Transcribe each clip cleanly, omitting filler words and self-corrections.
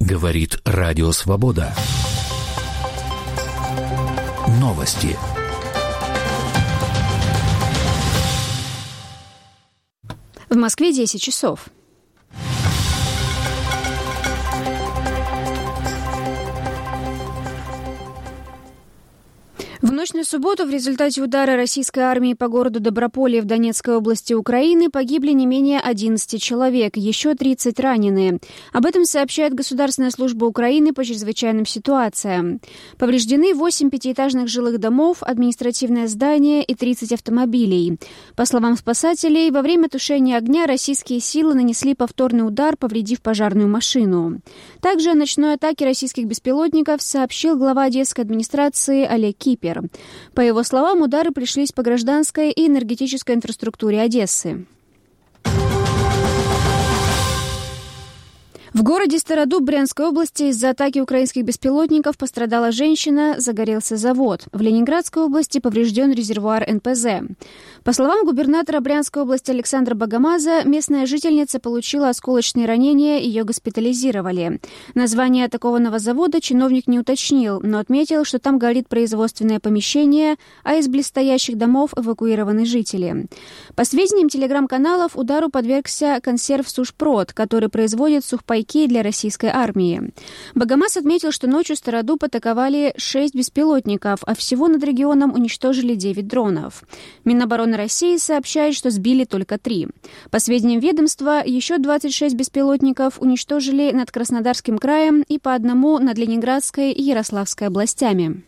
Говорит Радио Свобода. Новости. В Москве 10 часов. В ночь на субботу в результате удара российской армии по городу Доброполье в Донецкой области Украины погибли не менее 11 человек, еще 30 ранены. Об этом сообщает Государственная служба Украины по чрезвычайным ситуациям. Повреждены 8 пятиэтажных жилых домов, административное здание и 30 автомобилей. По словам спасателей, во время тушения огня российские силы нанесли повторный удар, повредив пожарную машину. Также о ночной атаке российских беспилотников сообщил глава Одесской администрации Олег Кипер. По его словам, удары пришлись по гражданской и энергетической инфраструктуре Одессы. В городе Стародуб Брянской области из-за атаки украинских беспилотников пострадала женщина, загорелся завод. В Ленинградской области поврежден резервуар НПЗ. По словам губернатора Брянской области Александра Богомаза, местная жительница получила осколочные ранения, ее госпитализировали. Название атакованного завода чиновник не уточнил, но отметил, что там горит производственное помещение, а из близстоящих домов эвакуированы жители. По сведениям телеграм-каналов, удару подвергся консерв «Сушпрод», который производит сухпайки для российской армии. Богомаз отметил, что ночью Стародуб атаковали 6 беспилотников, а всего над регионом уничтожили 9 дронов. Минобороны России сообщает, что сбили только 3. По сведениям ведомства, еще 26 беспилотников уничтожили над Краснодарским краем и по одному над Ленинградской и Ярославской областями.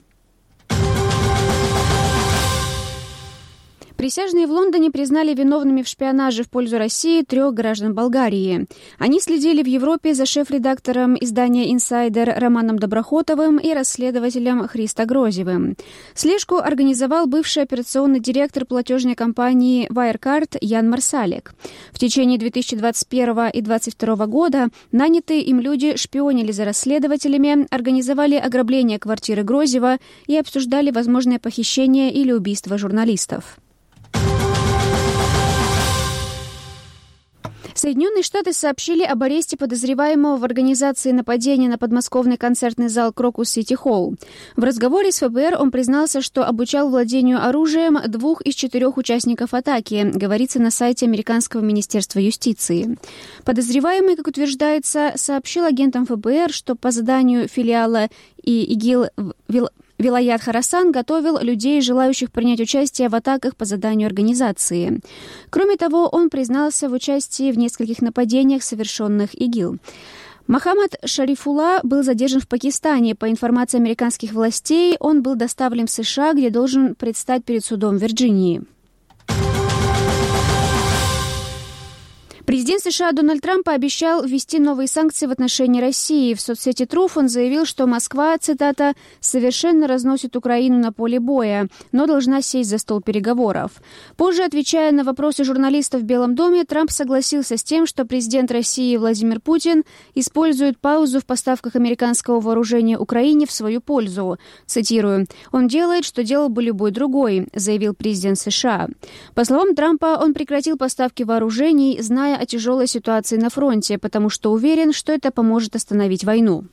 Присяжные в Лондоне признали виновными в шпионаже в пользу России 3 граждан Болгарии. Они следили в Европе за шеф-редактором издания «Инсайдер» Романом Доброхотовым и расследователем Христо Грозевым. Слежку организовал бывший операционный директор платежной компании Wirecard Ян Марсалик. В течение 2021 и 2022 года нанятые им люди шпионили за расследователями, организовали ограбление квартиры Грозева и обсуждали возможное похищение или убийство журналистов. Соединенные Штаты сообщили об аресте подозреваемого в организации нападения на подмосковный концертный зал Крокус Сити Холл. В разговоре с ФБР он признался, что обучал владению оружием 2 из 4 участников атаки, говорится на сайте Американского министерства юстиции. Подозреваемый, как утверждается, сообщил агентам ФБР, что по заданию филиала ИГИЛ Вилаят Харасан готовил людей, желающих принять участие в атаках по заданию организации. Кроме того, он признался в участии в нескольких нападениях, совершенных ИГИЛ. Мохаммад Шарифулла был задержан в Пакистане. По информации американских властей, он был доставлен в США, где должен предстать перед судом в Вирджинии. Президент США Дональд Трамп пообещал ввести новые санкции в отношении России. В соцсети Truth он заявил, что Москва, цитата, «совершенно разносит Украину на поле боя, но должна сесть за стол переговоров». Позже, отвечая на вопросы журналистов в Белом доме, Трамп согласился с тем, что президент России Владимир Путин использует паузу в поставках американского вооружения Украине в свою пользу. Цитирую, «Он делает, что делал бы любой другой», заявил президент США. По словам Трампа, он прекратил поставки вооружений, зная о тяжелой ситуации на фронте, потому что уверен, что это поможет остановить войну.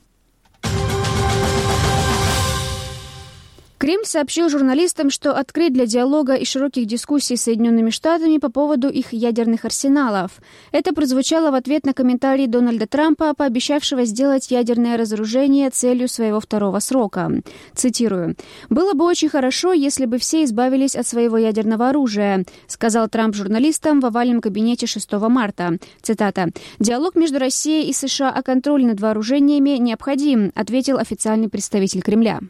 Кремль сообщил журналистам, что открыт для диалога и широких дискуссий с Соединенными Штатами по поводу их ядерных арсеналов. Это прозвучало в ответ на комментарий Дональда Трампа, пообещавшего сделать ядерное разоружение целью своего 2-го срока. Цитирую. «Было бы очень хорошо, если бы все избавились от своего ядерного оружия», сказал Трамп журналистам в овальном кабинете 6 марта. Цитата. «Диалог между Россией и США о контроле над вооружениями необходим», ответил официальный представитель Кремля.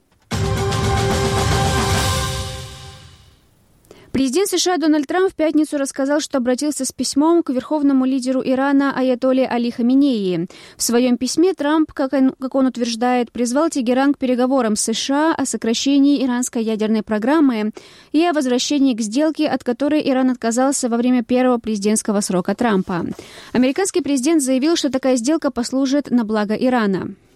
Президент США Дональд Трамп в пятницу рассказал, что обратился с письмом к верховному лидеру Ирана аятолле Али Хаменеи. В своем письме Трамп, как он утверждает, призвал Тегеран к переговорам с США о сокращении иранской ядерной программы и о возвращении к сделке, от которой Иран отказался во время первого президентского срока Трампа. Американский президент заявил, что такая сделка послужит на благо Ирана.